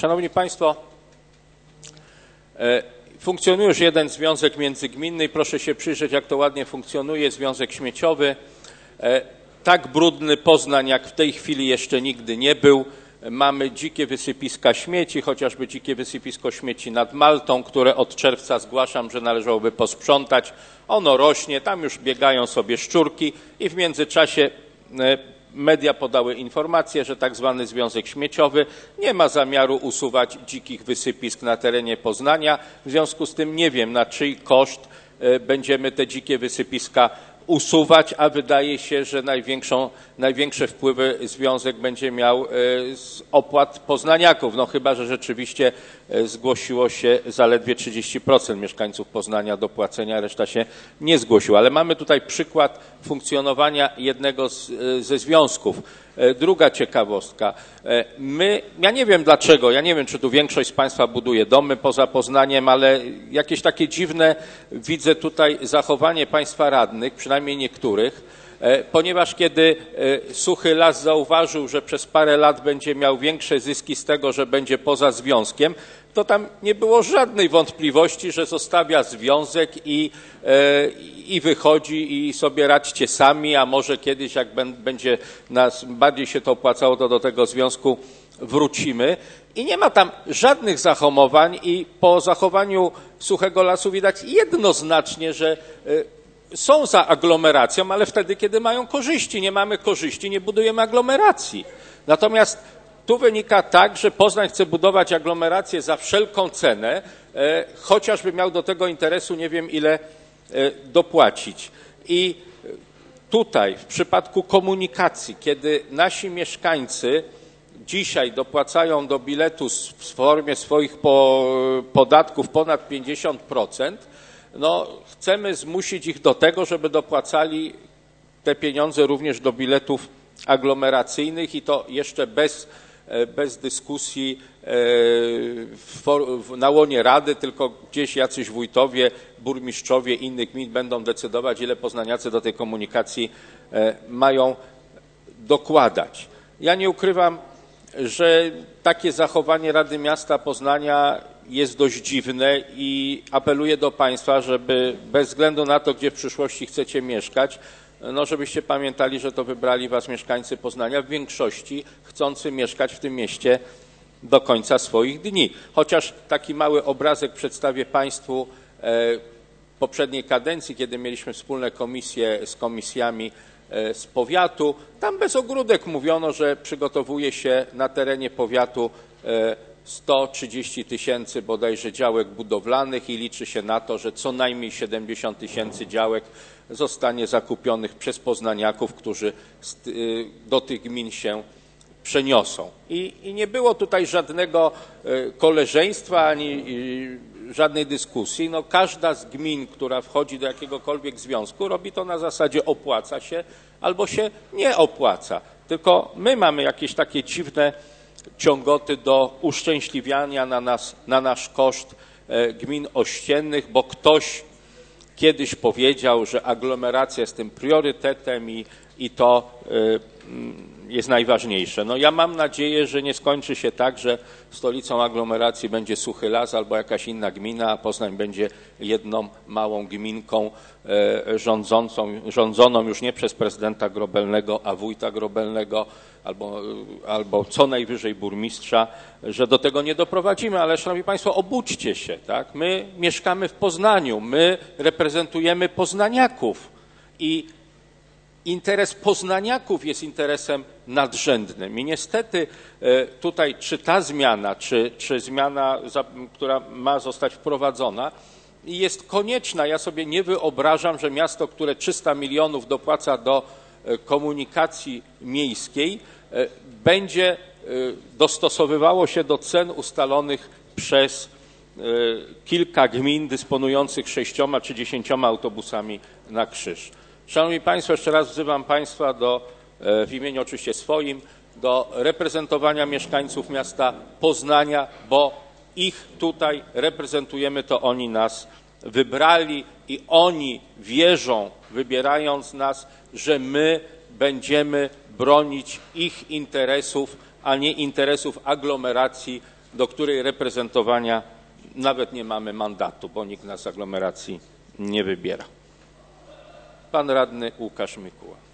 Szanowni Państwo, funkcjonuje już jeden związek międzygminny i proszę się przyjrzeć, jak to ładnie funkcjonuje, związek śmieciowy. Tak brudny Poznań jak w tej chwili jeszcze nigdy nie był. Mamy dzikie wysypiska śmieci, chociażby dzikie wysypisko śmieci nad Maltą, które od czerwca zgłaszam, że należałoby posprzątać. Ono rośnie, tam już biegają sobie szczurki i w międzyczasie media podały informację, że tak zwany związek śmieciowy nie ma zamiaru usuwać dzikich wysypisk na terenie Poznania. W związku z tym nie wiem, na czyj koszt będziemy te dzikie wysypiska usuwać, a wydaje się, że największe wpływy związek będzie miał z opłat poznaniaków. No chyba że rzeczywiście zgłosiło się zaledwie 30% mieszkańców Poznania do płacenia, reszta się nie zgłosiła. Ale mamy tutaj przykład funkcjonowania jednego ze związków. Druga ciekawostka. Ja nie wiem dlaczego, ja nie wiem, czy tu większość z Państwa buduje domy poza Poznaniem, ale jakieś takie dziwne widzę tutaj zachowanie Państwa radnych, przynajmniej niektórych, ponieważ kiedy Suchy Las zauważył, że przez parę lat będzie miał większe zyski z tego, że będzie poza związkiem, to tam nie było żadnej wątpliwości, że zostawia związek i wychodzi i sobie radźcie sami, a może kiedyś, jak będzie nas bardziej się to opłacało, to do tego związku wrócimy. I nie ma tam żadnych zahamowań i po zachowaniu Suchego Lasu widać jednoznacznie, że są za aglomeracją, ale wtedy, kiedy mają korzyści. Nie mamy korzyści, nie budujemy aglomeracji. Natomiast tu wynika tak, że Poznań chce budować aglomerację za wszelką cenę, chociażby miał do tego interesu nie wiem ile dopłacić. I tutaj w przypadku komunikacji, kiedy nasi mieszkańcy dzisiaj dopłacają do biletu w formie swoich podatków ponad 50%, no chcemy zmusić ich do tego, żeby dopłacali te pieniądze również do biletów aglomeracyjnych i to jeszcze bez dyskusji na łonie Rady, tylko gdzieś jacyś wójtowie, burmistrzowie innych gmin będą decydować, ile poznaniacy do tej komunikacji mają dokładać. Ja nie ukrywam, że takie zachowanie Rady Miasta Poznania jest dość dziwne i apeluję do Państwa, żeby bez względu na to, gdzie w przyszłości chcecie mieszkać, no żebyście pamiętali, że to wybrali Was mieszkańcy Poznania w większości chcący mieszkać w tym mieście do końca swoich dni. Chociaż taki mały obrazek przedstawię Państwu poprzedniej kadencji, kiedy mieliśmy wspólne komisje z komisjami z powiatu. Tam bez ogródek mówiono, że przygotowuje się na terenie powiatu 130 000 bodajże działek budowlanych i liczy się na to, że co najmniej 70 000 działek zostanie zakupionych przez poznaniaków, którzy do tych gmin się przeniosą. I nie było tutaj żadnego koleżeństwa ani żadnej dyskusji. No, każda z gmin, która wchodzi do jakiegokolwiek związku, robi to na zasadzie opłaca się albo się nie opłaca. Tylko my mamy jakieś takie dziwne ciągoty do uszczęśliwiania na nasz koszt gmin ościennych, bo ktoś kiedyś powiedział, że aglomeracja jest tym priorytetem i to jest najważniejsze. No ja mam nadzieję, że nie skończy się tak, że stolicą aglomeracji będzie Suchy Las albo jakaś inna gmina, a Poznań będzie jedną małą gminką rządzoną już nie przez prezydenta Grobelnego, a wójta Grobelnego albo co najwyżej burmistrza, że do tego nie doprowadzimy. Ale szanowni Państwo, obudźcie się, tak? My mieszkamy w Poznaniu, my reprezentujemy poznaniaków i interes poznaniaków jest interesem nadrzędnym. I niestety tutaj czy ta zmiana, czy zmiana, która ma zostać wprowadzona, jest konieczna. Ja sobie nie wyobrażam, że miasto, które 300 milionów dopłaca do komunikacji miejskiej, będzie dostosowywało się do cen ustalonych przez kilka gmin dysponujących 6 czy 10 autobusami na krzyż. Szanowni Państwo, jeszcze raz wzywam Państwa w imieniu oczywiście swoim do reprezentowania mieszkańców miasta Poznania, bo ich tutaj reprezentujemy, to oni nas wybrali i oni wierzą, wybierając nas, że my będziemy bronić ich interesów, a nie interesów aglomeracji do której reprezentowania nawet nie mamy mandatu, bo nikt nas z aglomeracji nie wybiera. Pan radny Łukasz Mikuła.